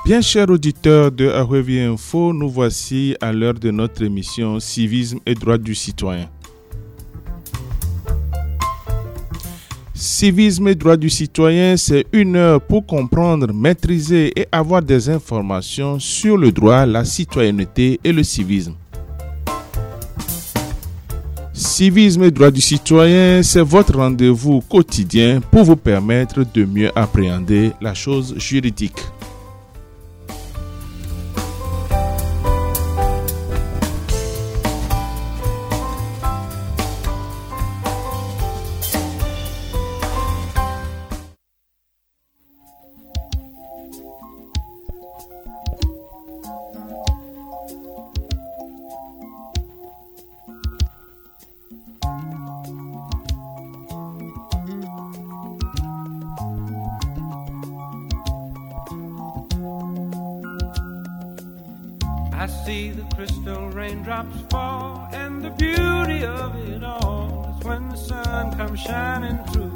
Bien chers auditeurs de Ahwevi Info, nous voici à l'heure de notre émission Civisme et droits du citoyen. Civisme et droits du citoyen, c'est une heure pour comprendre, maîtriser et avoir des informations sur le droit, la citoyenneté et le civisme. Civisme et droits du citoyen, c'est votre rendez-vous quotidien pour vous permettre de mieux appréhender la chose juridique. I see the crystal raindrops fall, and the beauty of it all is when the sun comes shining through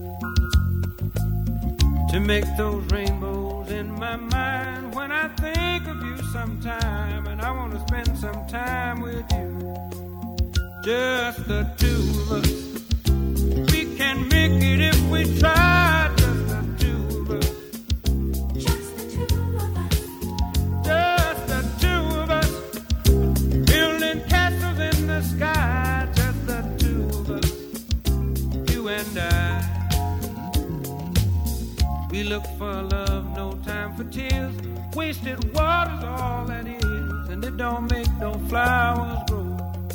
to make those rainbows in my mind. When I think of you sometime, and I want to spend some time with you, just the two of us. We can make it if we try, just the two of us. Sky, just the two of us, you and I. We look for love, no time for tears. Wasted water's all that is, and it don't make no flowers grow.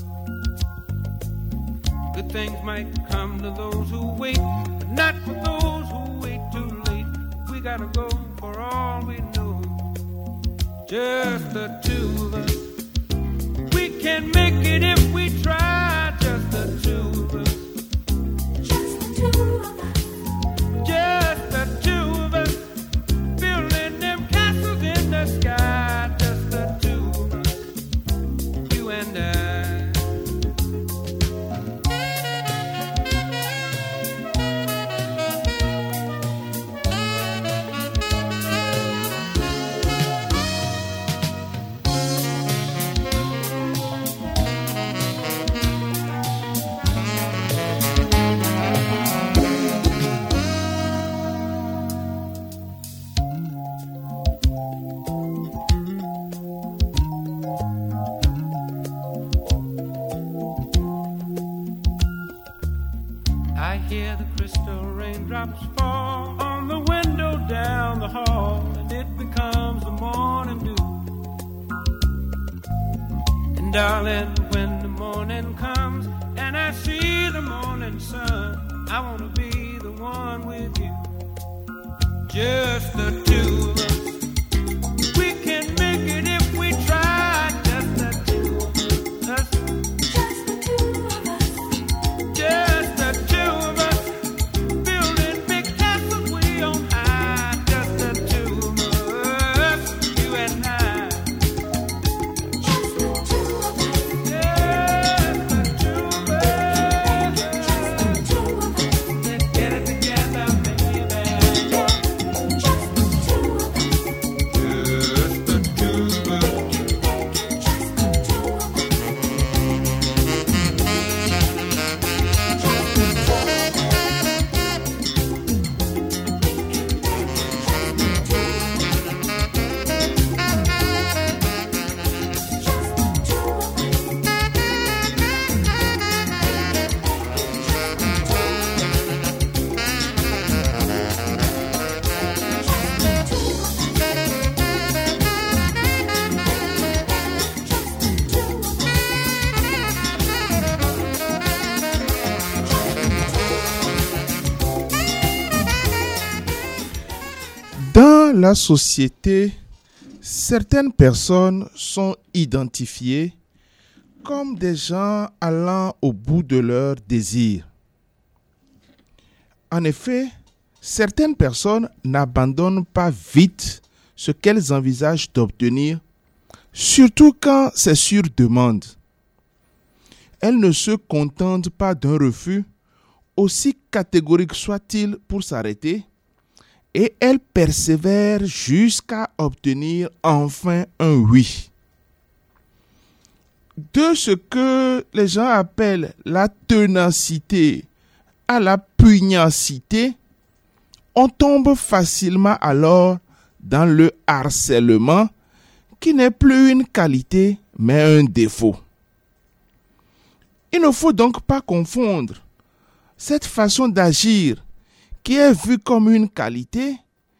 Good things might come to those who wait, but not for those who wait too late. We gotta go for all we know, just the two of us. We can make it if we try, just the two of us. Just the two of us. Just the two of us. Building them castles in the sky, just the two of us. You and I. I hear the crystal raindrops fall on the window down the hall, and it becomes the morning dew. And darling, when the morning comes and I see the morning sun, I wanna be the one with you, just the two of us. We can make it if we try, just the two of us. Just the two of us. Just the two of us, building big castles way on high. Just the two of us, you and I. Just the two of us. Just the two of us. Just the two of us. Let's get it together, baby. Just the two of us. Just the two of us. Just the two of us. Dans la société, certaines personnes sont identifiées comme des gens allant au bout de leurs désirs. En effet, certaines personnes n'abandonnent pas vite ce qu'elles envisagent d'obtenir, surtout quand c'est sur demande. Elles ne se contentent pas d'un refus, aussi catégorique soit-il pour s'arrêter. et elle persévère jusqu'à obtenir enfin un oui. De ce que les gens appellent la ténacité à la pugnacité, on tombe facilement alors dans le harcèlement qui n'est plus une qualité mais un défaut. Il ne faut donc pas confondre cette façon d'agir qui est vue comme une qualité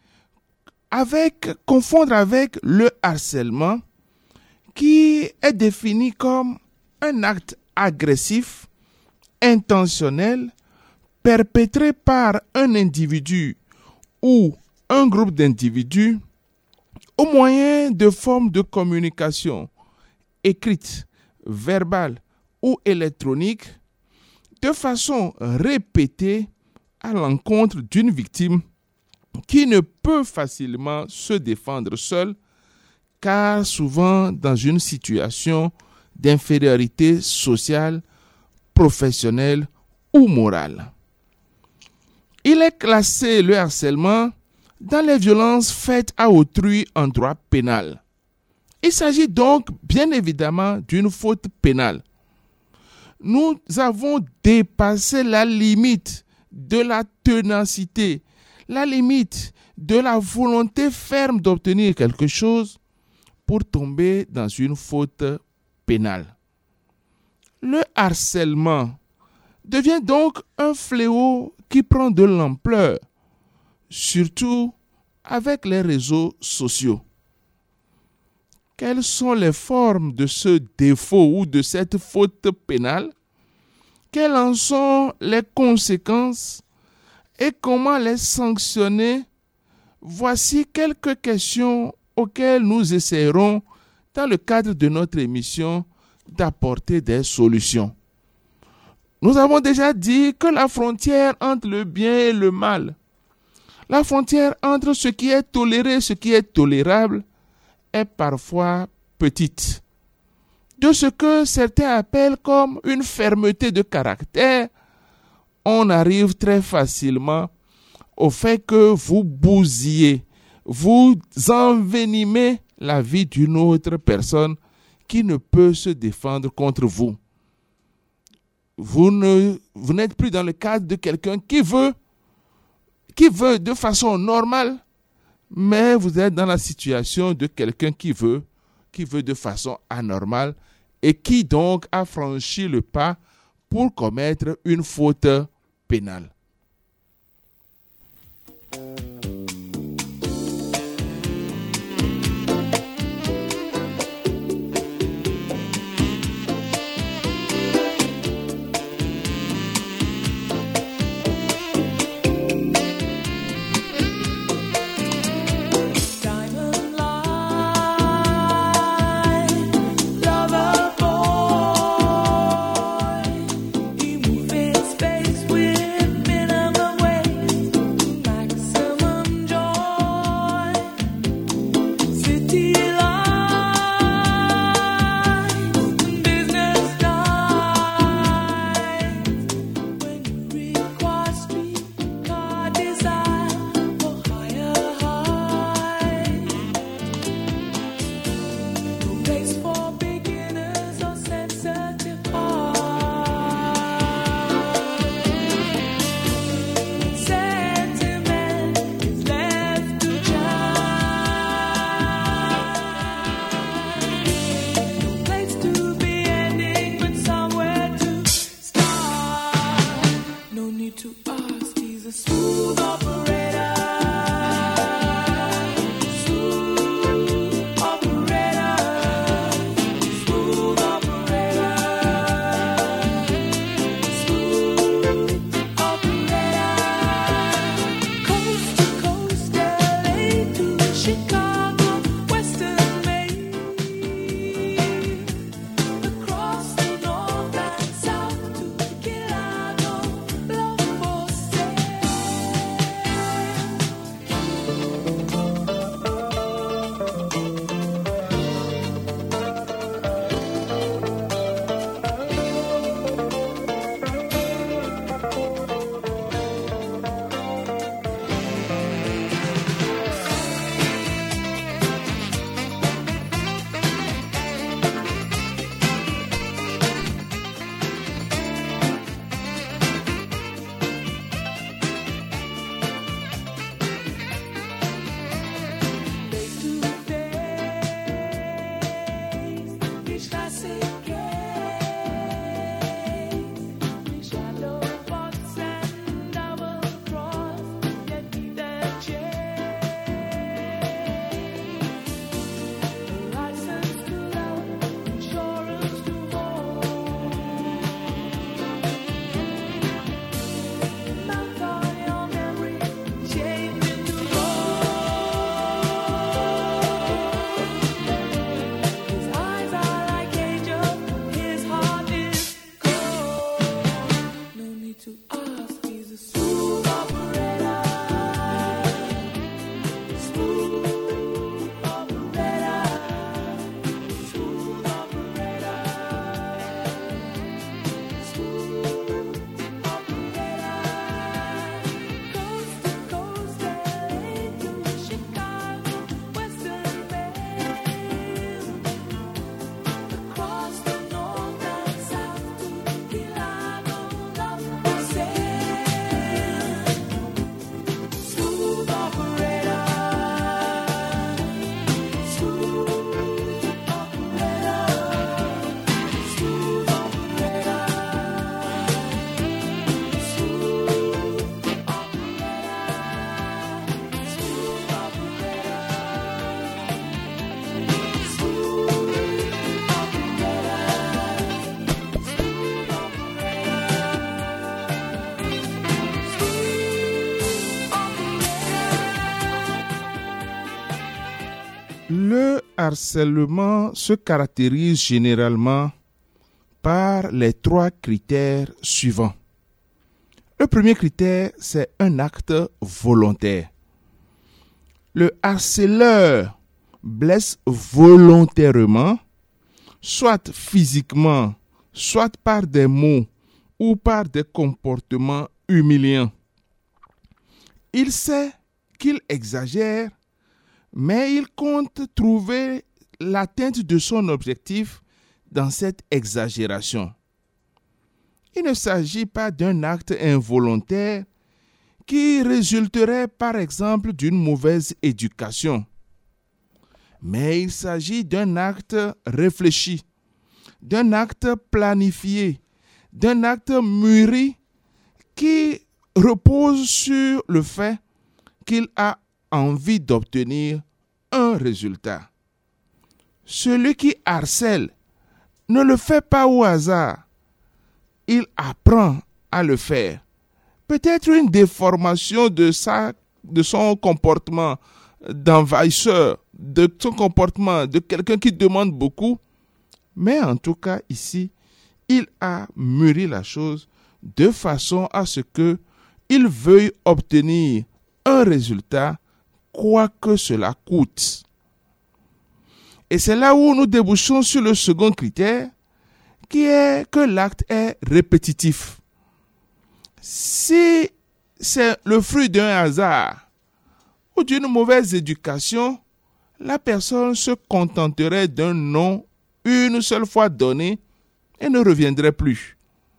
confondre avec le harcèlement qui est défini comme un acte agressif, intentionnel, perpétré par un individu ou un groupe d'individus au moyen de formes de communication écrite, verbale ou électronique, de façon répétée à l'encontre d'une victime qui ne peut facilement se défendre seule, car souvent dans une situation d'infériorité sociale, professionnelle ou morale. Il est classé, le harcèlement, dans les violences faites à autrui en droit pénal. Il s'agit donc bien évidemment d'une faute pénale. Nous avons dépassé la limite de la ténacité, la limite de la volonté ferme d'obtenir quelque chose pour tomber dans une faute pénale. Le harcèlement devient donc un fléau qui prend de l'ampleur, surtout avec les réseaux sociaux. Quelles sont les formes de ce défaut ou de cette faute pénale? Quelles en sont les conséquences et comment les sanctionner? Voici quelques questions auxquelles nous essaierons, dans le cadre de notre émission, d'apporter des solutions. Nous avons déjà dit que la frontière entre le bien et le mal, la frontière entre ce qui est toléré et ce qui est tolérable, est parfois petite. De ce que certains appellent comme une fermeté de caractère, on arrive très facilement au fait que vous bousillez, vous envenimez la vie d'une autre personne qui ne peut se défendre contre vous. Vous n'êtes plus dans le cadre de quelqu'un qui veut de façon normale, mais vous êtes dans la situation de quelqu'un qui veut de façon anormale et qui donc a franchi le pas pour commettre une faute pénale. To us, he's a smooth operator. Smooth operator. Smooth operator. Smooth operator. Coast to coast, LA to Chicago, Western Mail. Across the north and south to Milano, love for sale. Smooth operator. Smooth operator. Smooth operator. Smooth Le harcèlement se caractérise généralement par les 3 critères suivants. Le premier critère, c'est un acte volontaire. Le harceleur blesse volontairement, soit physiquement, soit par des mots ou par des comportements humiliants. Il sait qu'il exagère, mais il compte trouver l'atteinte de son objectif dans cette exagération. Il ne s'agit pas d'un acte involontaire qui résulterait par exemple d'une mauvaise éducation, mais il s'agit d'un acte réfléchi, d'un acte planifié, d'un acte mûri qui repose sur le fait qu'il a envie d'obtenir un résultat. Celui qui harcèle ne le fait pas au hasard. Il apprend à le faire. Peut-être une déformation de son comportement d'envahisseur, de son comportement de quelqu'un qui demande beaucoup. Mais en tout cas, ici, il a mûri la chose de façon à ce qu'il veuille obtenir un résultat, quoi que cela coûte. Et c'est là où nous débouchons sur le second critère, qui est que l'acte est répétitif. Si c'est le fruit d'un hasard ou d'une mauvaise éducation, la personne se contenterait d'un nom une seule fois donné et ne reviendrait plus.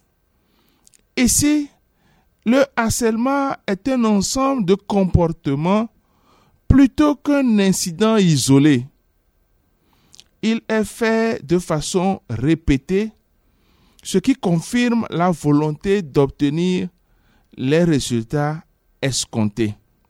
Ici, le harcèlement est un ensemble de comportements plutôt qu'un incident isolé. Il est fait de façon répétée, ce qui confirme la volonté d'obtenir les résultats escomptés.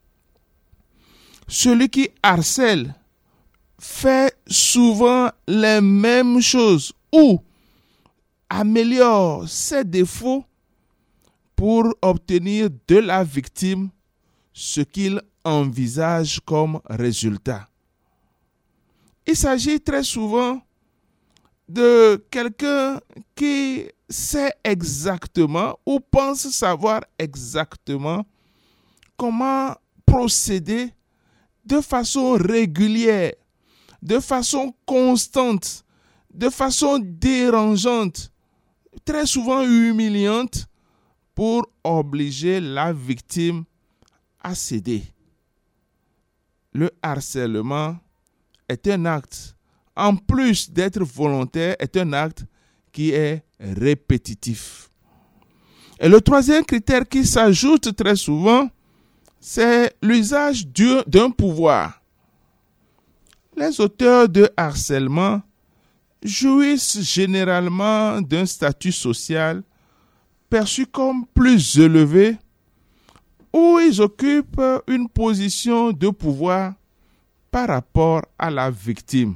Celui qui harcèle fait souvent les mêmes choses ou améliore ses défauts pour obtenir de la victime ce qu'il envisage comme résultat. Il s'agit très souvent de quelqu'un qui sait exactement ou pense savoir exactement comment procéder de façon régulière, de façon constante, de façon dérangeante, très souvent humiliante, pour obliger la victime à céder. Le harcèlement est un acte, en plus d'être volontaire, est un acte qui est répétitif. Et le troisième critère qui s'ajoute très souvent, c'est l'usage d'un pouvoir. Les auteurs de harcèlement jouissent généralement d'un statut social perçu comme plus élevé, où ils occupent une position de pouvoir par rapport à la victime.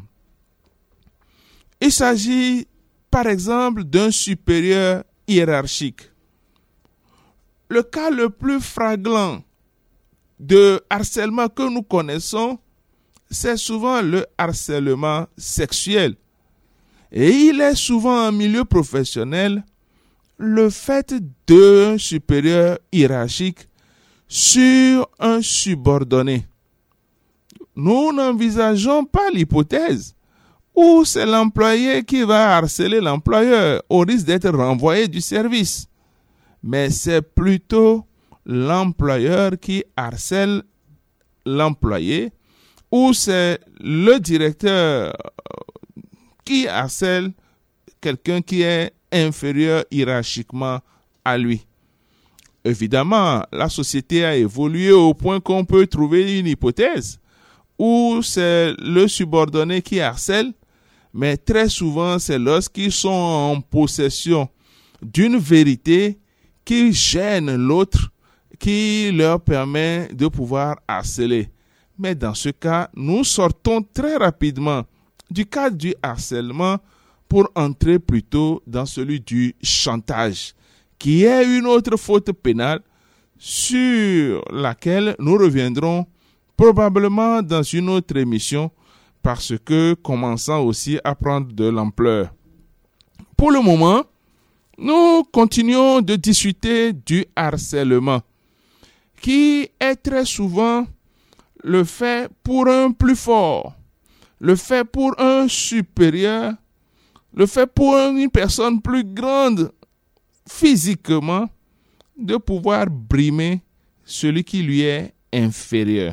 Il s'agit par exemple d'un supérieur hiérarchique. Le cas le plus flagrant de harcèlement que nous connaissons, c'est souvent le harcèlement sexuel. Et il est souvent en milieu professionnel le fait d'un supérieur hiérarchique sur un subordonné. Nous n'envisageons pas l'hypothèse où c'est l'employé qui va harceler l'employeur au risque d'être renvoyé du service. Mais c'est plutôt l'employeur qui harcèle l'employé ou c'est le directeur qui harcèle quelqu'un qui est inférieur hiérarchiquement à lui. Évidemment, la société a évolué au point qu'on peut trouver une hypothèse où c'est le subordonné qui harcèle, mais très souvent c'est lorsqu'ils sont en possession d'une vérité qui gêne l'autre, qui leur permet de pouvoir harceler. Mais dans ce cas, nous sortons très rapidement du cadre du harcèlement pour entrer plutôt dans celui du chantage, qui est une autre faute pénale sur laquelle nous reviendrons probablement dans une autre émission parce que commençant aussi à prendre de l'ampleur. Pour le moment, nous continuons de discuter du harcèlement, qui est très souvent le fait pour un plus fort, le fait pour un supérieur, le fait pour une personne plus grande physiquement de pouvoir brimer celui qui lui est inférieur.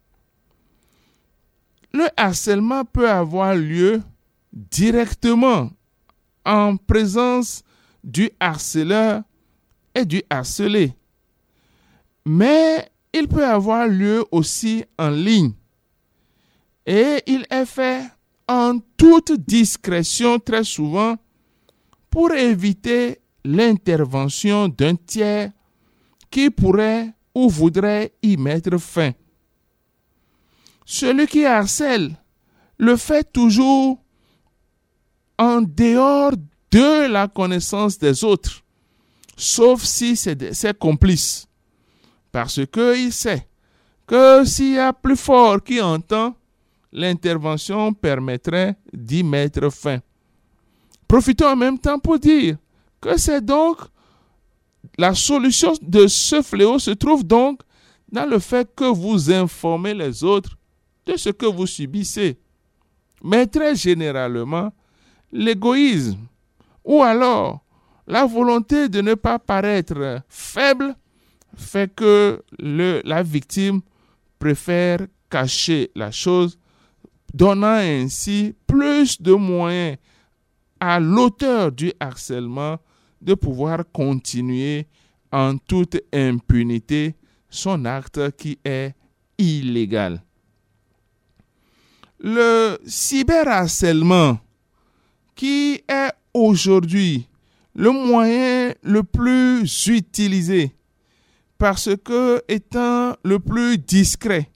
Le harcèlement peut avoir lieu directement en présence du harceleur et du harcelé. Mais il peut avoir lieu aussi en ligne. Et il est fait en toute discrétion très souvent pour éviter l'intervention d'un tiers qui pourrait ou voudrait y mettre fin. Celui qui harcèle le fait toujours en dehors de la connaissance des autres, sauf si c'est ses complices. Parce qu'il sait que s'il y a plus fort qui entend, l'intervention permettrait d'y mettre fin. Profitons en même temps pour dire que c'est donc la solution de ce fléau se trouve donc dans le fait que vous informez les autres de ce que vous subissez. Mais très généralement, l'égoïsme ou alors la volonté de ne pas paraître faible fait que la victime préfère cacher la chose, donnant ainsi plus de moyens à l'auteur du harcèlement de pouvoir continuer en toute impunité son acte qui est illégal. Le cyberharcèlement, qui est aujourd'hui le moyen le plus utilisé parce que étant le plus discret,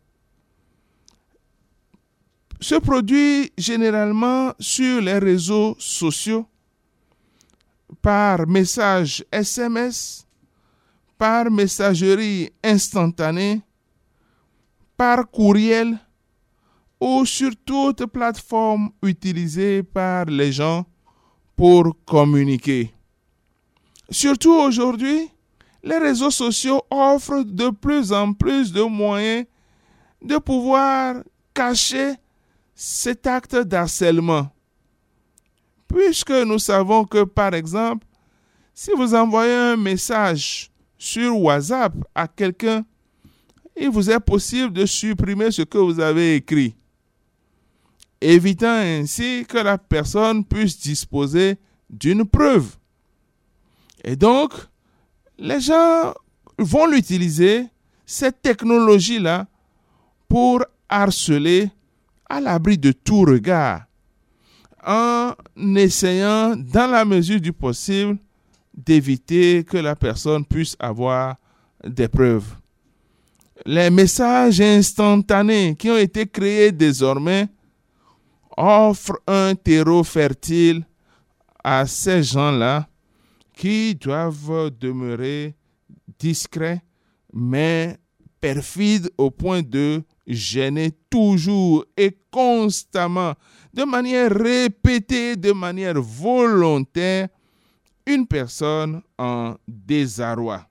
se produit généralement sur les réseaux sociaux, par message SMS, par messagerie instantanée, par courriel ou sur toute plateforme utilisée par les gens pour communiquer. Surtout aujourd'hui, les réseaux sociaux offrent de plus en plus de moyens de pouvoir cacher cet acte d'harcèlement. Puisque nous savons que, par exemple, si vous envoyez un message sur WhatsApp à quelqu'un, il vous est possible de supprimer ce que vous avez écrit, évitant ainsi que la personne puisse disposer d'une preuve. Et donc, les gens vont l'utiliser, cette technologie-là, pour harceler à l'abri de tout regard, en essayant, dans la mesure du possible, d'éviter que la personne puisse avoir des preuves. Les messages instantanés qui ont été créés désormais offrent un terreau fertile à ces gens-là qui doivent demeurer discrets, mais perfides au point de gêner toujours et constamment, de manière répétée, de manière volontaire, une personne en désarroi.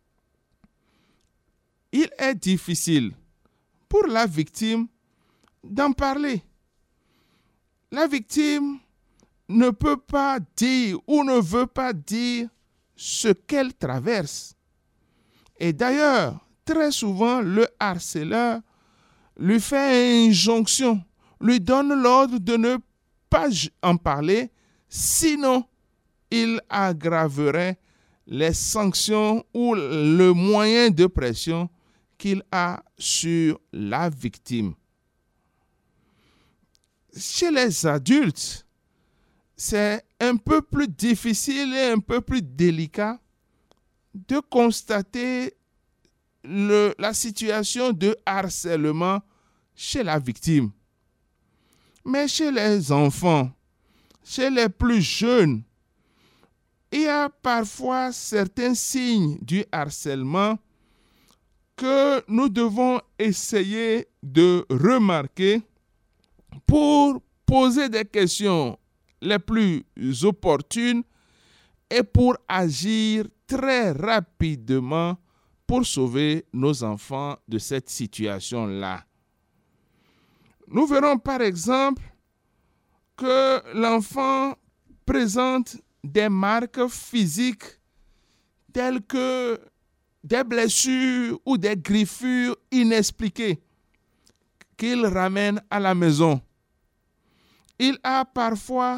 Il est difficile pour la victime d'en parler. La victime ne peut pas dire ou ne veut pas dire ce qu'elle traverse. Et d'ailleurs, très souvent, le harceleur lui fait injonction, lui donne l'ordre de ne pas en parler, sinon il aggraverait les sanctions ou le moyen de pression qu'il a sur la victime. Chez les adultes, c'est un peu plus difficile et un peu plus délicat de constater la situation de harcèlement chez la victime. Mais chez les enfants, chez les plus jeunes, il y a parfois certains signes du harcèlement que nous devons essayer de remarquer pour poser des questions les plus opportunes et pour agir très rapidement pour sauver nos enfants de cette situation-là. Nous verrons par exemple que l'enfant présente des marques physiques telles que des blessures ou des griffures inexpliquées qu'il ramène à la maison. Il a parfois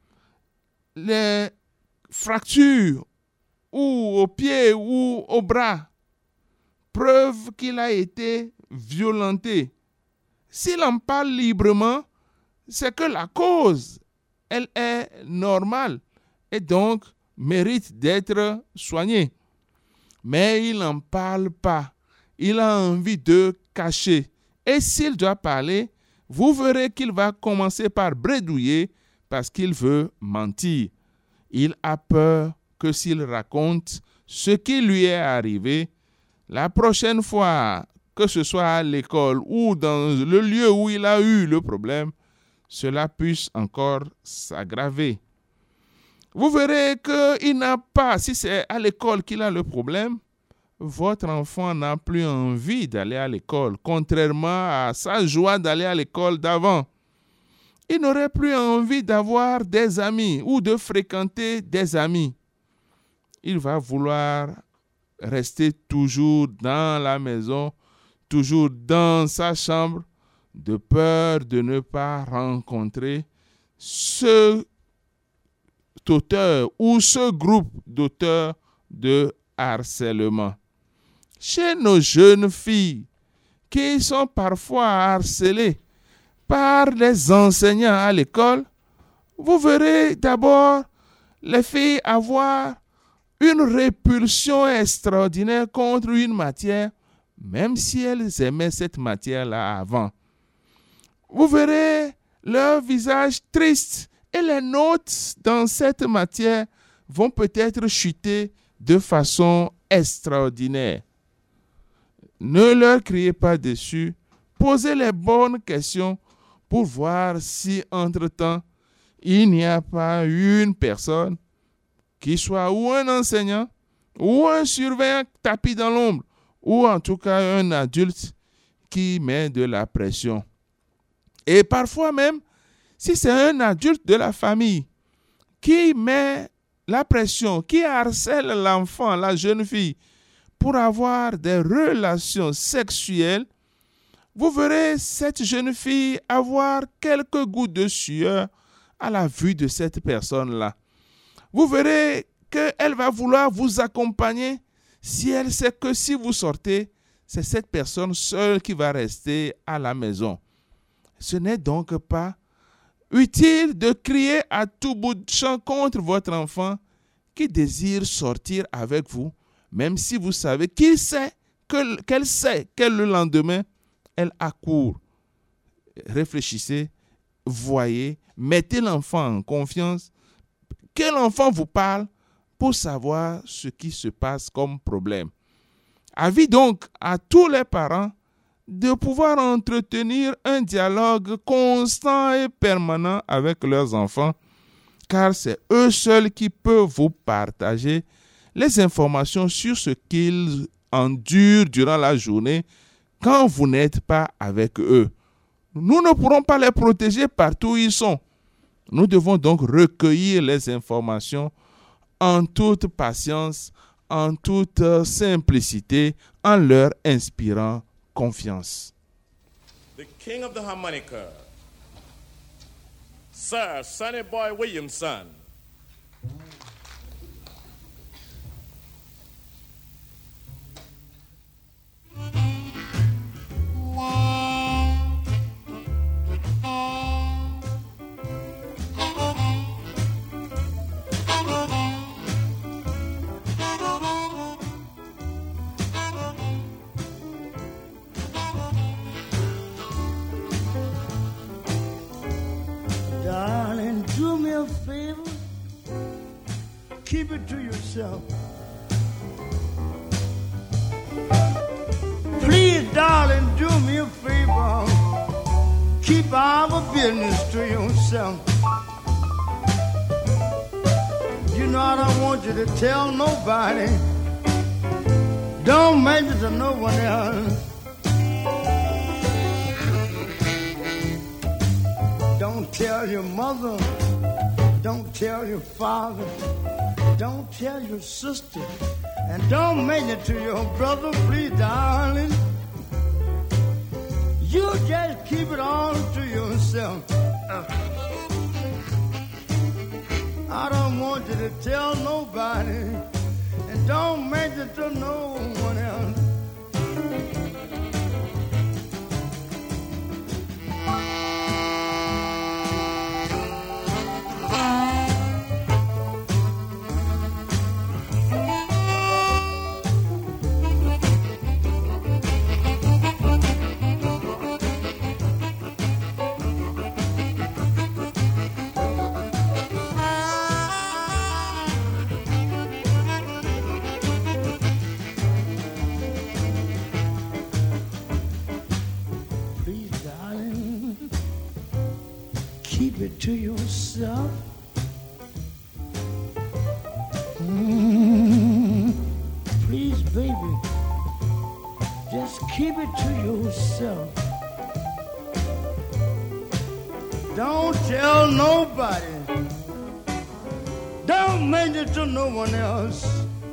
les fractures ou aux pieds ou aux bras, preuve qu'il a été violenté. S'il en parle librement, c'est que la cause, elle est normale et donc mérite d'être soignée. Mais il n'en parle pas. Il a envie de cacher. Et s'il doit parler, vous verrez qu'il va commencer par bredouiller parce qu'il veut mentir. Il a peur que s'il raconte ce qui lui est arrivé, la prochaine fois, que ce soit à l'école ou dans le lieu où il a eu le problème, cela puisse encore s'aggraver. Vous verrez qu'il n'a pas, si c'est à l'école qu'il a le problème, votre enfant n'a plus envie d'aller à l'école, contrairement à sa joie d'aller à l'école d'avant. Il n'aurait plus envie d'avoir des amis ou de fréquenter des amis. Il va vouloir rester toujours dans la maison, toujours dans sa chambre, de peur de ne pas rencontrer ce auteur ou ce groupe d'auteurs de harcèlement. Chez nos jeunes filles qui sont parfois harcelées par les enseignants à l'école, vous verrez d'abord les filles avoir une répulsion extraordinaire contre une matière, même si elles aimaient cette matière-là avant. Vous verrez leur visage triste et les notes dans cette matière vont peut-être chuter de façon extraordinaire. Ne leur criez pas dessus, posez les bonnes questions pour voir si entre-temps, il n'y a pas une personne qui soit ou un enseignant ou un surveillant tapis dans l'ombre ou en tout cas un adulte qui met de la pression. Et parfois même, si c'est un adulte de la famille qui met la pression, qui harcèle l'enfant, la jeune fille, pour avoir des relations sexuelles, vous verrez cette jeune fille avoir quelques gouttes de sueur à la vue de cette personne-là. Vous verrez qu'elle va vouloir vous accompagner si elle sait que si vous sortez, c'est cette personne seule qui va rester à la maison. Ce n'est donc pas utile de crier à tout bout de champ contre votre enfant qui désire sortir avec vous, même si vous savez qu'elle sait que le lendemain, elle accourt. Réfléchissez, voyez, mettez l'enfant en confiance, que l'enfant vous parle pour savoir ce qui se passe comme problème. Avis donc à tous les parents de pouvoir entretenir un dialogue constant et permanent avec leurs enfants car c'est eux seuls qui peuvent vous partager les informations sur ce qu'ils endurent durant la journée quand vous n'êtes pas avec eux. Nous ne pourrons pas les protéger partout où ils sont. Nous devons donc recueillir les informations en toute patience, en toute simplicité, en leur inspirant confiance. The king of the harmonica, Sir Sonny Boy Williamson. Darling, do me a favor, keep it to yourself. Please, darling, do me a favor, keep our business to yourself. You know I don't want you to tell nobody, don't mention to no one else. Don't tell your mother, don't tell your father, don't tell your sister, and don't mention it to your brother, please, darling. You just keep it all to yourself. I don't want you to tell nobody, and don't mention it to no one else. Keep it to yourself. Please, baby, just keep it to yourself. Don't tell nobody. Don't mention it to no one else.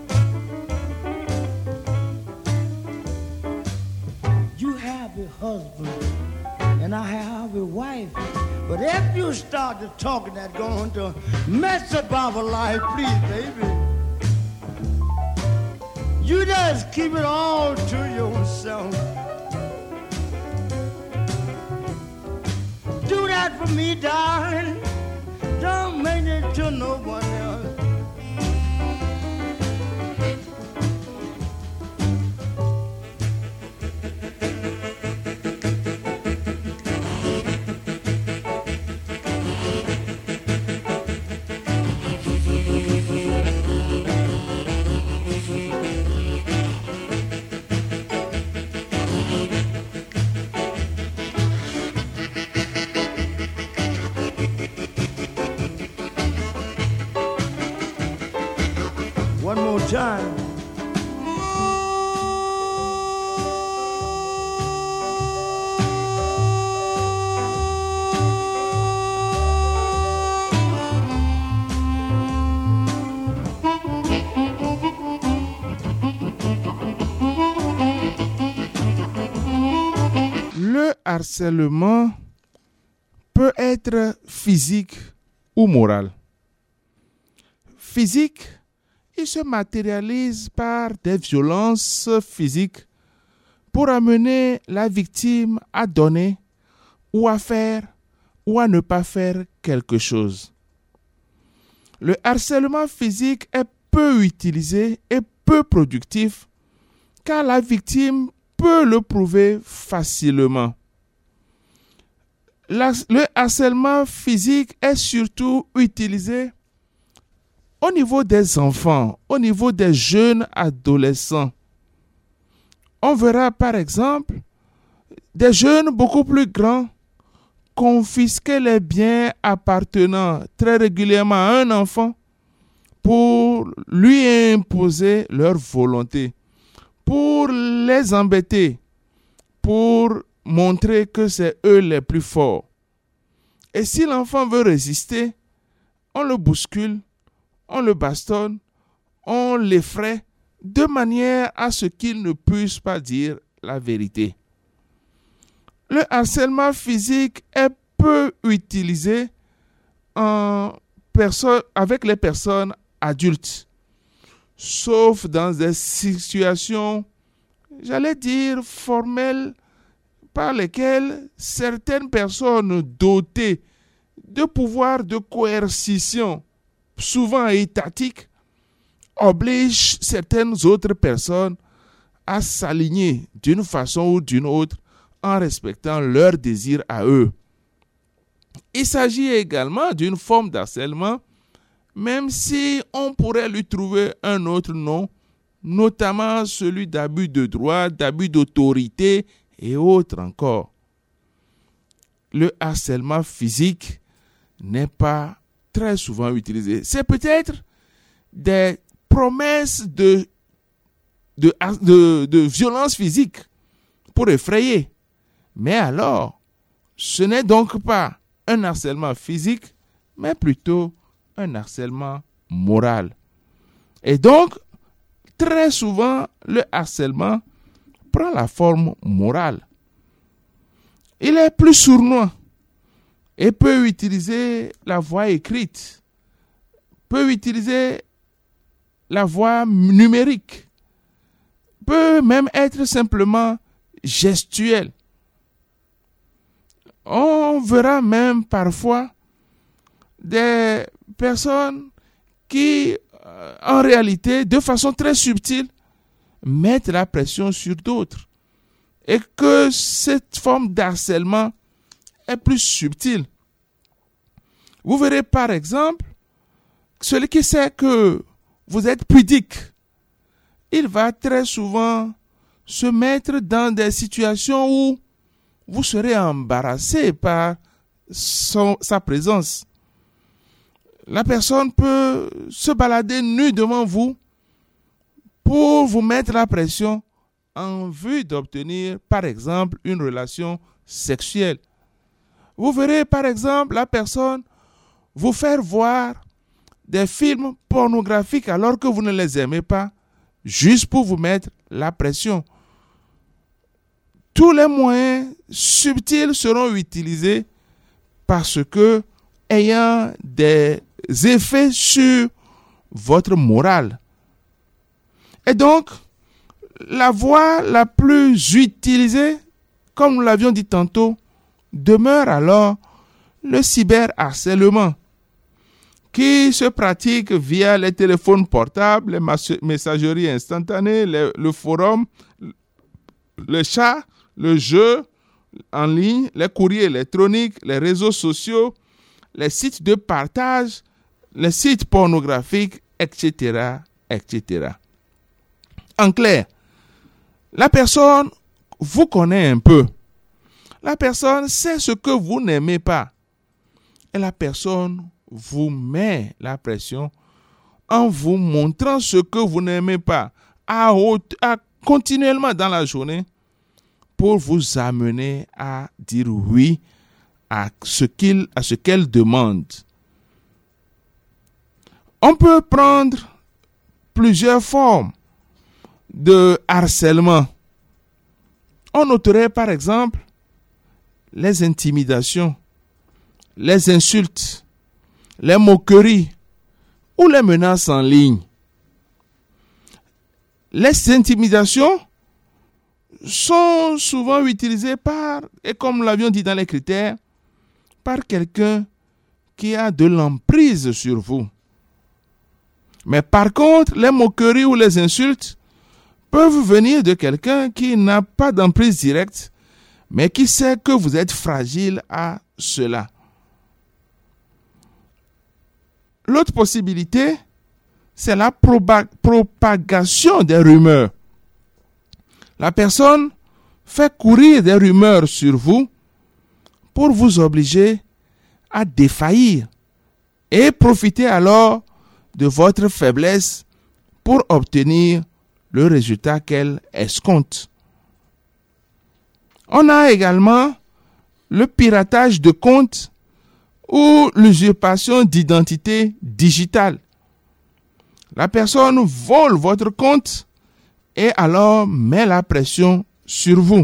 You have a husband and I have a wife. But if you start to talking, that's going to mess up our life, please, baby. You just keep it all to yourself. Do that for me, darling. Don't mention it to no one else. One more time. Le harcèlement peut être physique ou moral. Physique, il se matérialise par des violences physiques pour amener la victime à donner ou à faire ou à ne pas faire quelque chose. Le harcèlement physique est peu utilisé et peu productif car la victime peut le prouver facilement. Le harcèlement physique est surtout utilisé au niveau des enfants, au niveau des jeunes adolescents. On verra par exemple des jeunes beaucoup plus grands confisquer les biens appartenant très régulièrement à un enfant pour lui imposer leur volonté, pour les embêter, pour montrer que c'est eux les plus forts. Et si l'enfant veut résister, on le bouscule, on le bastonne, on l'effraie de manière à ce qu'il ne puisse pas dire la vérité. Le harcèlement physique est peu utilisé avec les personnes adultes, sauf dans des situations, j'allais dire, formelles, par lesquelles certaines personnes dotées de pouvoirs de coercition, souvent étatiques, obligent certaines autres personnes à s'aligner d'une façon ou d'une autre en respectant leurs désirs à eux. Il s'agit également d'une forme d'harcèlement, même si on pourrait lui trouver un autre nom, notamment celui d'abus de droit, d'abus d'autorité et autres encore. Le harcèlement physique n'est pas très souvent utilisé. C'est peut-être des promesses de violence physique pour effrayer. Mais alors, ce n'est donc pas un harcèlement physique, mais plutôt un harcèlement moral. Et donc, très souvent, le harcèlement prend la forme morale. Il est plus sournois et peut utiliser la voix écrite, peut utiliser la voix numérique, peut même être simplement gestuel. On verra même parfois des personnes qui, en réalité, de façon très subtile, mettent la pression sur d'autres. Et que cette forme d'harcèlement est plus subtile. Vous verrez par exemple, celui qui sait que vous êtes pudique, il va très souvent se mettre dans des situations où vous serez embarrassé par sa présence. La personne peut se balader nue devant vous pour vous mettre la pression en vue d'obtenir, par exemple, une relation sexuelle. Vous verrez, par exemple, la personne vous faire voir des films pornographiques alors que vous ne les aimez pas, juste pour vous mettre la pression. Tous les moyens subtils seront utilisés parce que, ayant des effets sur votre morale. Et donc, la voie la plus utilisée, comme nous l'avions dit tantôt, demeure alors le cyberharcèlement, qui se pratique via les téléphones portables, les messageries instantanées, le forum, le chat, le jeu en ligne, les courriers électroniques, les réseaux sociaux, les sites de partage, les sites pornographiques, etc., etc. En clair, la personne vous connaît un peu. La personne sait ce que vous n'aimez pas. Et la personne vous met la pression en vous montrant ce que vous n'aimez pas continuellement dans la journée pour vous amener à dire oui à ce qu'elle demande. On peut prendre plusieurs formes de harcèlement. On noterait par exemple les intimidations, les insultes, les moqueries ou les menaces en ligne. Les intimidations sont souvent utilisées et comme nous l'avions dit dans les critères, par quelqu'un qui a de l'emprise sur vous. Mais par contre, les moqueries ou les insultes peuvent venir de quelqu'un qui n'a pas d'emprise directe, mais qui sait que vous êtes fragile à cela. L'autre possibilité, c'est la propagation des rumeurs. La personne fait courir des rumeurs sur vous pour vous obliger à défaillir et profiter alors de votre faiblesse pour obtenir le résultat qu'elle escompte. On a également le piratage de comptes ou l'usurpation d'identité digitale. La personne vole votre compte et alors met la pression sur vous.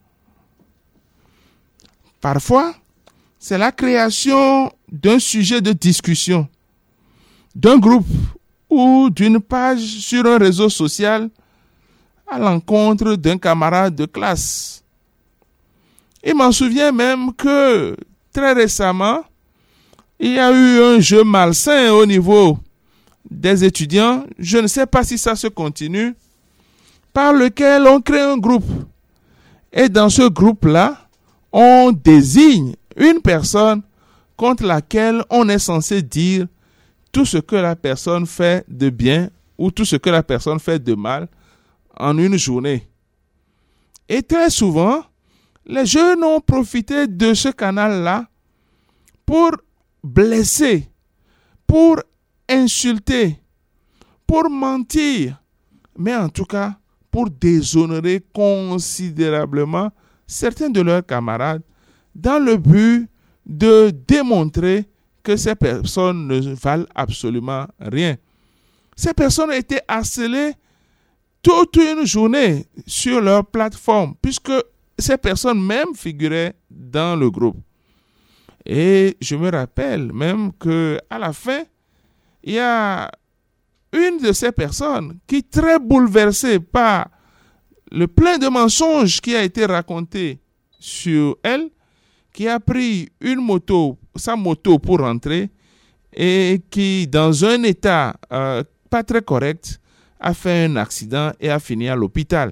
Parfois, c'est la création d'un sujet de discussion, d'un groupe ou d'une page sur un réseau social à l'encontre d'un camarade de classe. Il m'en souvient même que très récemment, il y a eu un jeu malsain au niveau des étudiants, je ne sais pas si ça se continue, par lequel on crée un groupe. Et dans ce groupe-là, on désigne une personne contre laquelle on est censé dire tout ce que la personne fait de bien ou tout ce que la personne fait de mal en une journée. Et très souvent, les jeunes ont profité de ce canal-là pour blesser, pour insulter, pour mentir, mais en tout cas pour déshonorer considérablement certains de leurs camarades dans le but de démontrer que ces personnes ne valent absolument rien. Ces personnes ont été harcelées toute une journée sur leur plateforme, puisque ces personnes même figuraient dans le groupe. Et je me rappelle même qu'à la fin, il y a une de ces personnes qui, très bouleversée par le plein de mensonges qui a été raconté sur elle, qui a pris sa moto pour rentrer et qui, dans un état pas très correct, a fait un accident et a fini à l'hôpital.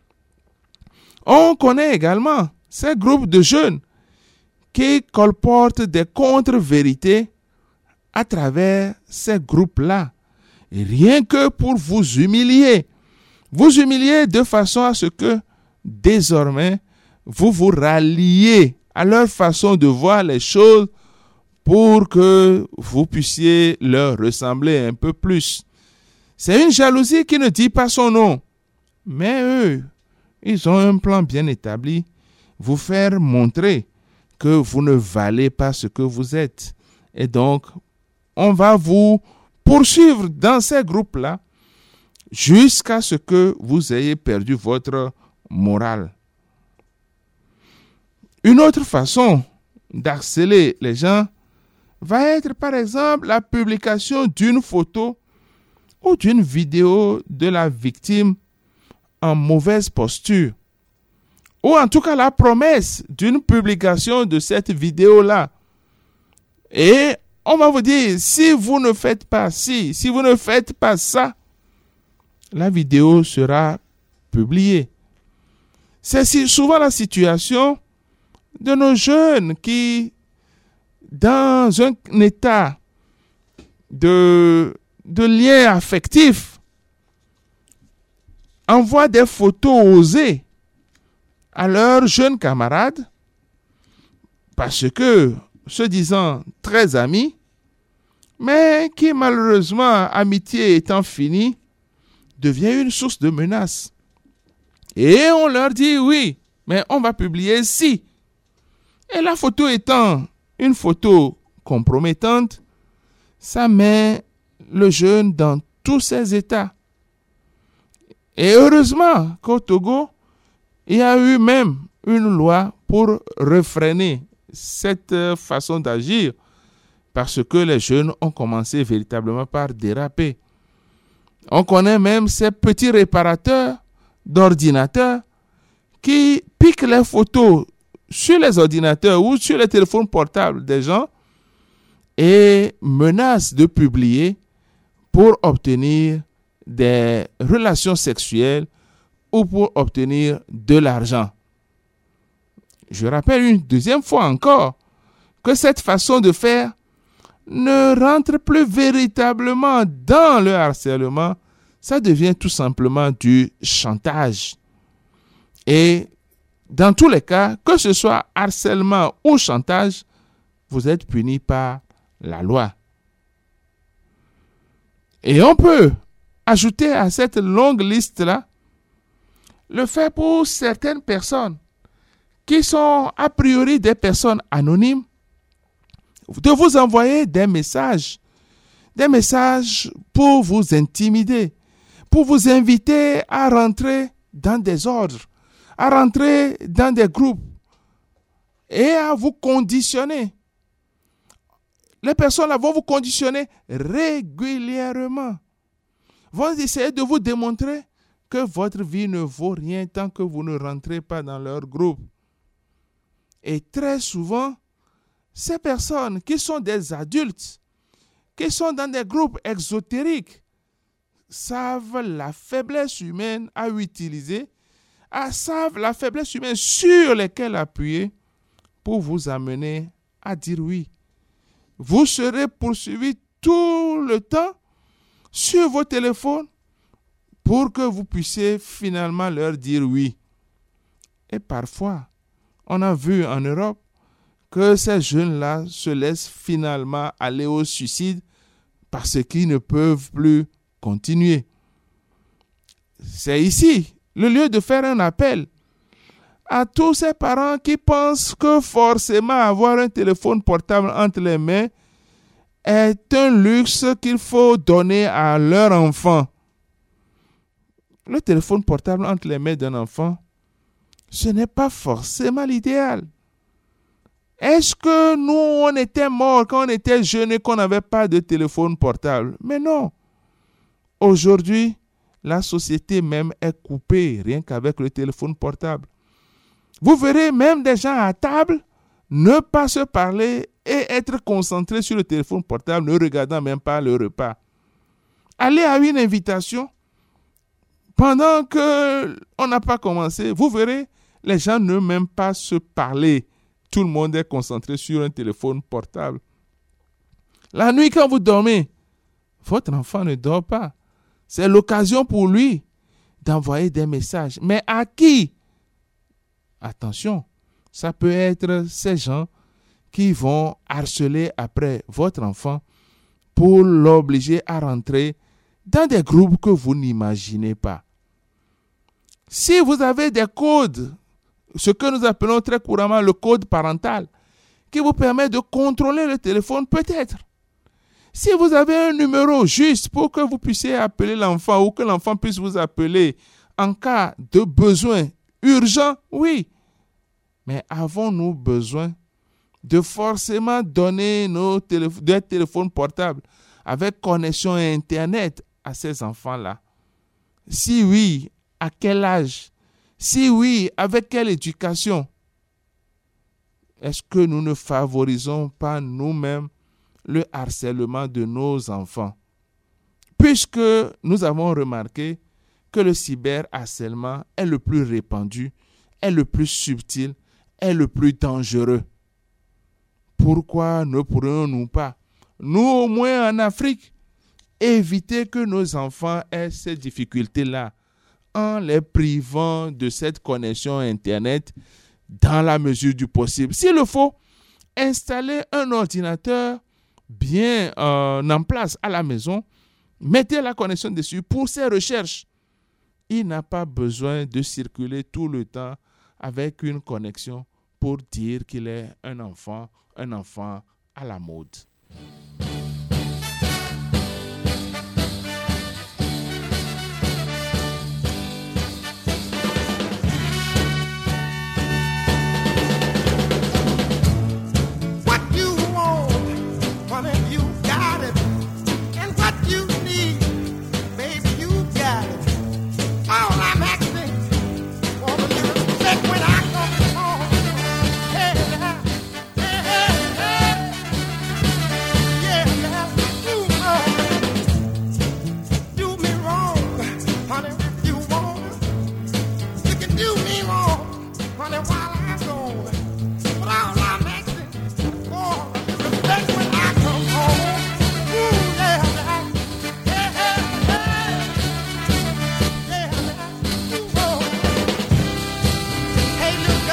On connaît également ces groupes de jeunes qui colportent des contre-vérités à travers ces groupes-là, rien que pour vous humilier de façon à ce que désormais vous vous ralliez à leur façon de voir les choses pour que vous puissiez leur ressembler un peu plus. C'est une jalousie qui ne dit pas son nom, mais eux, ils ont un plan bien établi, vous faire montrer que vous ne valez pas ce que vous êtes. Et donc, on va vous poursuivre dans ces groupes-là jusqu'à ce que vous ayez perdu votre morale. Une autre façon d'harceler les gens va être, par exemple, la publication d'une photo ou d'une vidéo de la victime en mauvaise posture. Ou en tout cas la promesse d'une publication de cette vidéo-là. Et on va vous dire, si vous ne faites pas ci, si vous ne faites pas ça, la vidéo sera publiée. C'est souvent la situation de nos jeunes qui, dans un état de lien affectif, envoient des photos osées à leurs jeunes camarades parce que, se disant très amis, mais qui malheureusement, amitié étant finie, devient une source de menace. Et on leur dit oui, mais on va publier ci. Et la photo étant une photo compromettante, ça met le jeune dans tous ses états. Et heureusement qu'au Togo, il y a eu même une loi pour réfréner cette façon d'agir parce que les jeunes ont commencé véritablement par déraper. On connaît même ces petits réparateurs d'ordinateurs qui piquent les photos sur les ordinateurs ou sur les téléphones portables des gens et menacent de publier pour obtenir des relations sexuelles ou pour obtenir de l'argent. Je rappelle une deuxième fois encore que cette façon de faire ne rentre plus véritablement dans le harcèlement, ça devient tout simplement du chantage. Et Dans tous les cas, que ce soit harcèlement ou chantage, vous êtes puni par la loi. Et on peut ajouter à cette longue liste-là le fait pour certaines personnes qui sont a priori des personnes anonymes de vous envoyer des messages pour vous intimider, pour vous inviter à rentrer dans des ordres, à rentrer dans des groupes et à vous conditionner. Les personnes là vont vous conditionner régulièrement. Vont essayer de vous démontrer que votre vie ne vaut rien tant que vous ne rentrez pas dans leur groupe. Et très souvent, ces personnes qui sont des adultes, qui sont dans des groupes exotériques, savent la faiblesse humaine à utiliser, savent la faiblesse humaine sur laquelle appuyer pour vous amener à dire oui. Vous serez poursuivis tout le temps sur vos téléphones pour que vous puissiez finalement leur dire oui. Et parfois, on a vu en Europe que ces jeunes-là se laissent finalement aller au suicide parce qu'ils ne peuvent plus continuer. C'est ici le lieu de faire un appel à tous ces parents qui pensent que forcément avoir un téléphone portable entre les mains est un luxe qu'il faut donner à leur enfant. Le téléphone portable entre les mains d'un enfant, ce n'est pas forcément l'idéal. Est-ce que nous, on était morts quand on était jeunes et qu'on n'avait pas de téléphone portable? Mais non. Aujourd'hui, la société même est coupée rien qu'avec le téléphone portable. Vous verrez même des gens à table ne pas se parler et être concentrés sur le téléphone portable, ne regardant même pas le repas. Aller à une invitation, pendant qu'on n'a pas commencé, vous verrez, les gens ne même pas se parler. Tout le monde est concentré sur un téléphone portable. La nuit, quand vous dormez, votre enfant ne dort pas. C'est l'occasion pour lui d'envoyer des messages. Mais à qui? Attention, ça peut être ces gens qui vont harceler après votre enfant pour l'obliger à rentrer dans des groupes que vous n'imaginez pas. Si vous avez des codes, ce que nous appelons très couramment le code parental, qui vous permet de contrôler le téléphone, peut-être. Si vous avez un numéro juste pour que vous puissiez appeler l'enfant ou que l'enfant puisse vous appeler en cas de besoin urgent, oui. Mais avons-nous besoin de forcément donner des téléphones portables avec connexion à Internet à ces enfants-là? Si oui, à quel âge? Si oui, avec quelle éducation? Est-ce que nous ne favorisons pas nous-mêmes le harcèlement de nos enfants? Puisque nous avons remarqué que le cyberharcèlement est le plus répandu, est le plus subtil, est le plus dangereux. Pourquoi ne pourrions-nous pas, nous au moins en Afrique, éviter que nos enfants aient ces difficultés-là en les privant de cette connexion Internet dans la mesure du possible? S'il le faut, installer un ordinateur bien en place à la maison, mettez la connexion dessus pour ses recherches. Il n'a pas besoin de circuler tout le temps avec une connexion pour dire qu'il est un enfant à la mode. Hey, look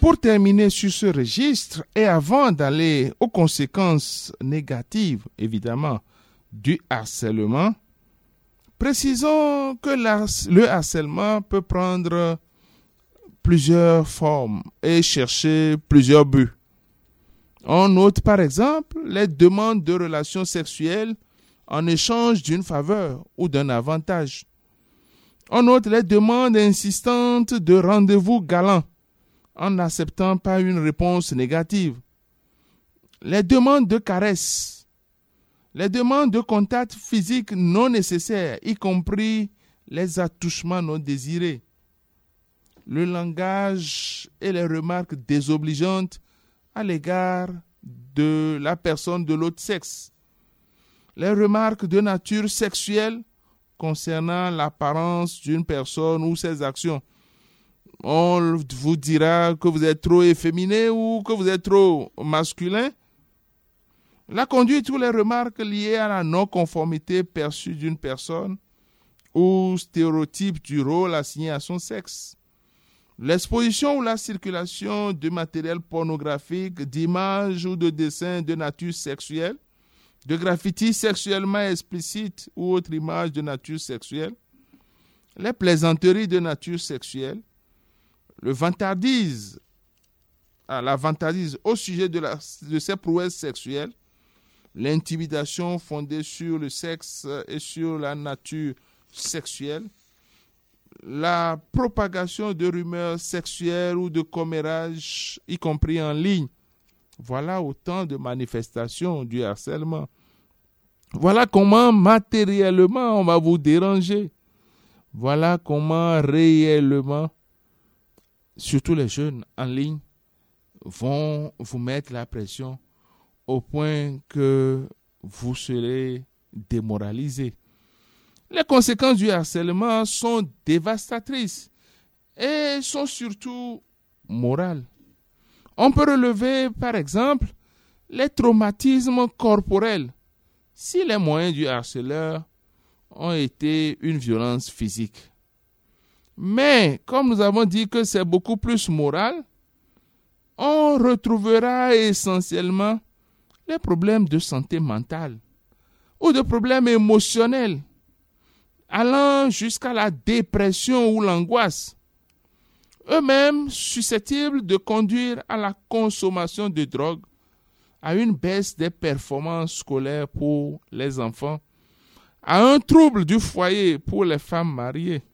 Pour terminer sur ce registre et avant d'aller aux conséquences négatives, évidemment, du harcèlement, précisons que le harcèlement peut prendre plusieurs formes et chercher plusieurs buts. On note par exemple les demandes de relations sexuelles en échange d'une faveur ou d'un avantage. On note les demandes insistantes de rendez-vous galants en n'acceptant pas une réponse négative. Les demandes de caresses, les demandes de contact physique non nécessaires, y compris les attouchements non désirés. Le langage et les remarques désobligeantes à l'égard de la personne de l'autre sexe. Les remarques de nature sexuelle concernant l'apparence d'une personne ou ses actions. On vous dira que vous êtes trop efféminé ou que vous êtes trop masculin. La conduite ou les remarques liées à la non-conformité perçue d'une personne ou stéréotype du rôle assigné à son sexe. L'exposition ou la circulation de matériel pornographique, d'images ou de dessins de nature sexuelle, de graffitis sexuellement explicites ou autres images de nature sexuelle, les plaisanteries de nature sexuelle, la vantardise au sujet de ses prouesses sexuelles, l'intimidation fondée sur le sexe et sur la nature sexuelle, la propagation de rumeurs sexuelles ou de commérages, y compris en ligne. Voilà autant de manifestations du harcèlement. Voilà comment matériellement on va vous déranger. Voilà comment réellement, surtout les jeunes en ligne, vont vous mettre la pression au point que vous serez démoralisé. Les conséquences du harcèlement sont dévastatrices et sont surtout morales. On peut relever, par exemple, les traumatismes corporels si les moyens du harceleur ont été une violence physique. Mais, comme nous avons dit que c'est beaucoup plus moral, on retrouvera essentiellement les problèmes de santé mentale ou de problèmes émotionnels, allant jusqu'à la dépression ou l'angoisse, eux-mêmes susceptibles de conduire à la consommation de drogue, à une baisse des performances scolaires pour les enfants, à un trouble du foyer pour les femmes mariées.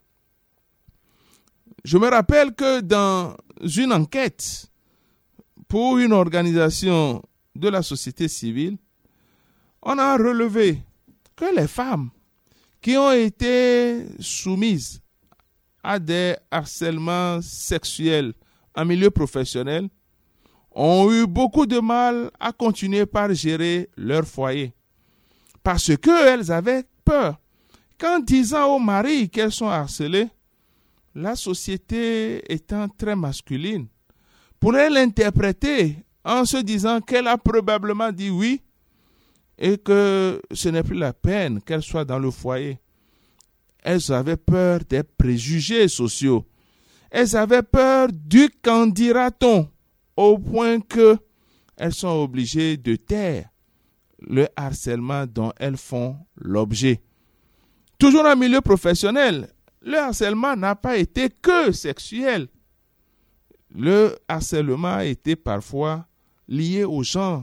Je me rappelle que dans une enquête pour une organisation de la société civile, on a relevé que les femmes qui ont été soumises à des harcèlements sexuels en milieu professionnel ont eu beaucoup de mal à continuer par gérer leur foyer. Parce qu'elles avaient peur qu'en disant aux maris qu'elles sont harcelées, la société étant très masculine, pourrait l'interpréter en se disant qu'elle a probablement dit oui et que ce n'est plus la peine qu'elle soit dans le foyer. Elles avaient peur des préjugés sociaux. Elles avaient peur du qu'en dira-t-on, au point qu'elles sont obligées de taire le harcèlement dont elles font l'objet. Toujours en milieu professionnel, le harcèlement n'a pas été que sexuel. Le harcèlement a été parfois lié au genre.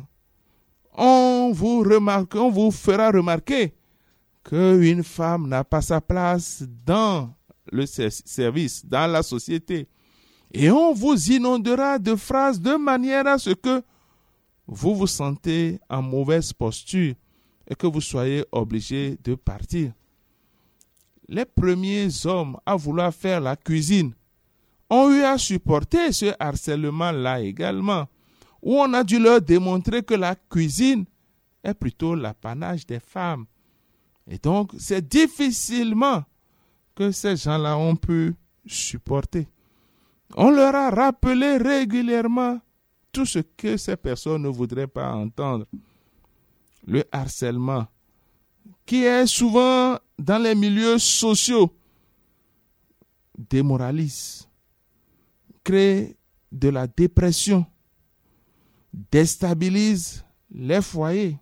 On vous fera remarquer qu'une femme n'a pas sa place dans le service, dans la société. Et on vous inondera de phrases de manière à ce que vous vous sentez en mauvaise posture et que vous soyez obligé de partir. Les premiers hommes à vouloir faire la cuisine ont eu à supporter ce harcèlement-là également, où on a dû leur démontrer que la cuisine est plutôt l'apanage des femmes. Et donc, c'est difficilement que ces gens-là ont pu supporter. On leur a rappelé régulièrement tout ce que ces personnes ne voudraient pas entendre. Le harcèlement, qui est souvent dans les milieux sociaux, démoralise, crée de la dépression, déstabilise les foyers.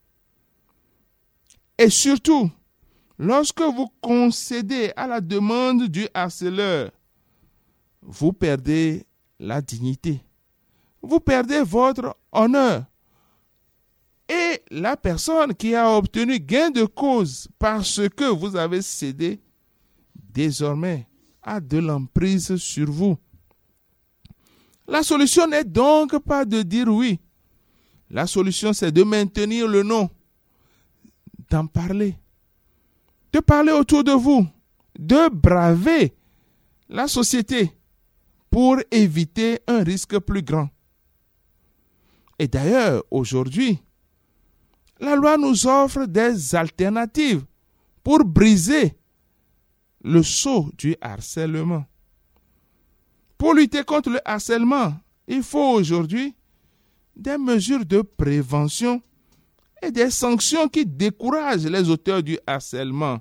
Et surtout, lorsque vous concédez à la demande du harceleur, vous perdez la dignité. Vous perdez votre honneur. Et la personne qui a obtenu gain de cause parce que vous avez cédé, désormais, a de l'emprise sur vous. La solution n'est donc pas de dire oui. La solution, c'est de maintenir le non, d'en parler, de parler autour de vous, de braver la société pour éviter un risque plus grand. Et d'ailleurs, aujourd'hui, la loi nous offre des alternatives pour briser le sceau du harcèlement. Pour lutter contre le harcèlement, il faut aujourd'hui des mesures de prévention et des sanctions qui découragent les auteurs du harcèlement.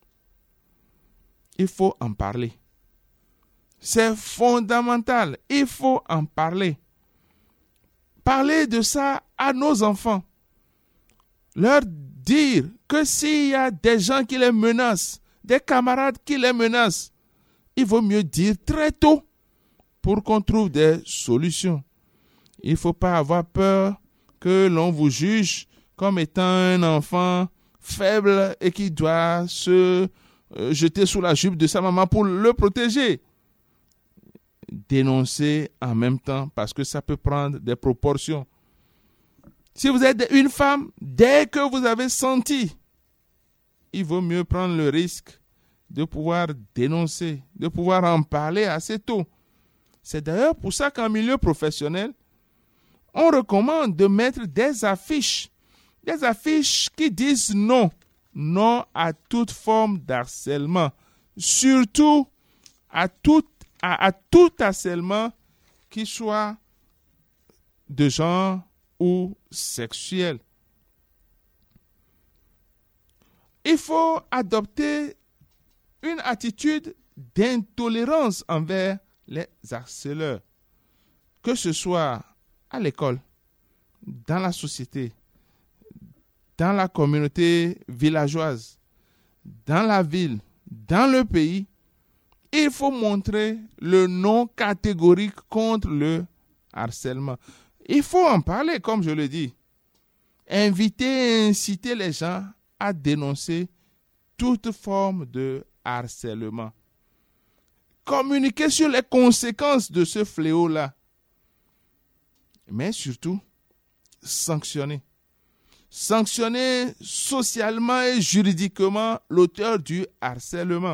Il faut en parler. C'est fondamental. Il faut en parler. Parler de ça à nos enfants. Leur dire que s'il y a des gens qui les menacent, des camarades qui les menacent, il vaut mieux dire très tôt pour qu'on trouve des solutions. Il ne faut pas avoir peur que l'on vous juge comme étant un enfant faible et qui doit se jeter sous la jupe de sa maman pour le protéger. Dénoncer en même temps parce que ça peut prendre des proportions. Si vous êtes une femme, dès que vous avez senti, il vaut mieux prendre le risque de pouvoir dénoncer, de pouvoir en parler assez tôt. C'est d'ailleurs pour ça qu'en milieu professionnel, on recommande de mettre des affiches qui disent non, non à toute forme d'harcèlement, surtout à tout harcèlement qui soit de genre ou sexuel. Il faut adopter une attitude d'intolérance envers les harceleurs, que ce soit à l'école, dans la société, dans la communauté villageoise, dans la ville, dans le pays. Il faut montrer le non catégorique contre le harcèlement. Il faut en parler, comme je le dis. Inviter et inciter les gens à dénoncer toute forme de harcèlement. Communiquer sur les conséquences de ce fléau-là. Mais surtout, sanctionner. Sanctionner socialement et juridiquement l'auteur du harcèlement.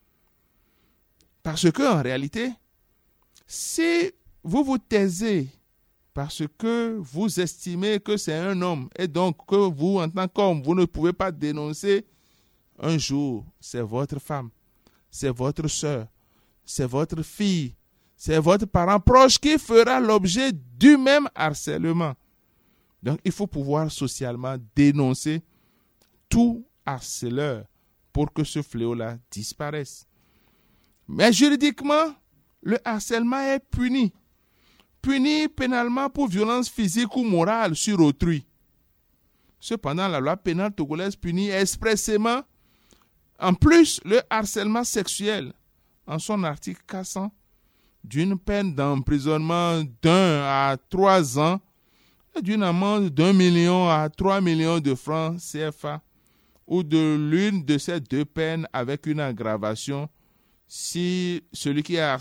Parce que, en réalité, si vous vous taisez parce que vous estimez que c'est un homme et donc que vous, en tant qu'homme, vous ne pouvez pas dénoncer, un jour, c'est votre femme, c'est votre soeur, c'est votre fille, c'est votre parent proche qui fera l'objet du même harcèlement. Donc, il faut pouvoir socialement dénoncer tout harceleur pour que ce fléau-là disparaisse. Mais juridiquement, le harcèlement est puni. Puni pénalement pour violence physique ou morale sur autrui. Cependant, la loi pénale togolaise punit expressément, en plus, le harcèlement sexuel, en son article 400, d'une peine d'emprisonnement d'1 à 3 ans et d'une amende d'1 million à 3 millions de francs CFA ou de l'une de ces deux peines avec une aggravation si celui qui a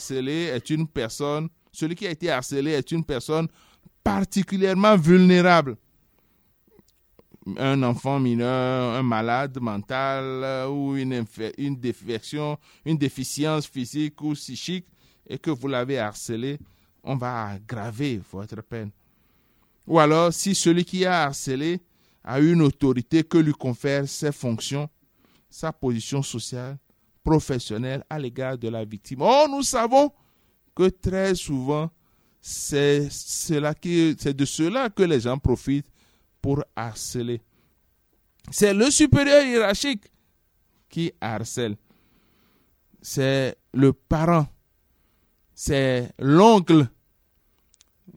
été harcelé est une personne particulièrement vulnérable. Un enfant mineur, un malade mental ou une déficience physique ou psychique et que vous l'avez harcelé, on va aggraver votre peine. Ou alors, si celui qui a harcelé a une autorité que lui confère ses fonctions, sa position sociale, professionnelle à l'égard de la victime. Or, nous savons que très souvent, c'est de cela que les gens profitent pour harceler. C'est le supérieur hiérarchique qui harcèle. C'est le parent, c'est l'oncle,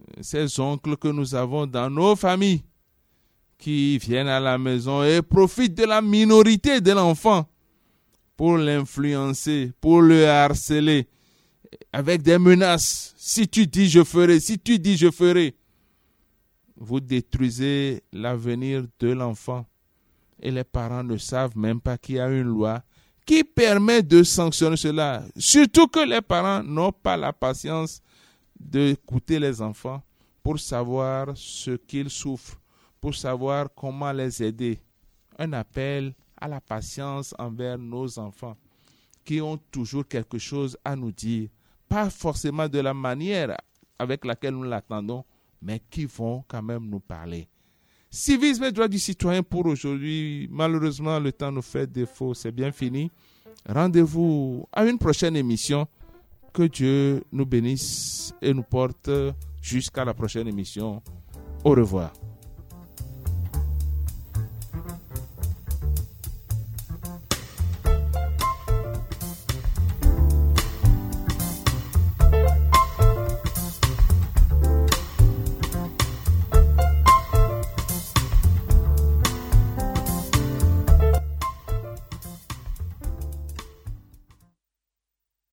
ces oncles que nous avons dans nos familles qui viennent à la maison et profitent de la minorité de l'enfant pour l'influencer, pour le harceler avec des menaces. Si tu dis je ferai, si tu dis je ferai. Vous détruisez l'avenir de l'enfant. Et les parents ne savent même pas qu'il y a une loi qui permet de sanctionner cela. Surtout que les parents n'ont pas la patience d'écouter les enfants pour savoir ce qu'ils souffrent, pour savoir comment les aider. Un appel à la patience envers nos enfants qui ont toujours quelque chose à nous dire. Pas forcément de la manière avec laquelle nous l'attendons, mais qui vont quand même nous parler. Civisme et droit du citoyen pour aujourd'hui. Malheureusement, le temps nous fait défaut. C'est bien fini. Rendez-vous à une prochaine émission. Que Dieu nous bénisse et nous porte jusqu'à la prochaine émission. Au revoir.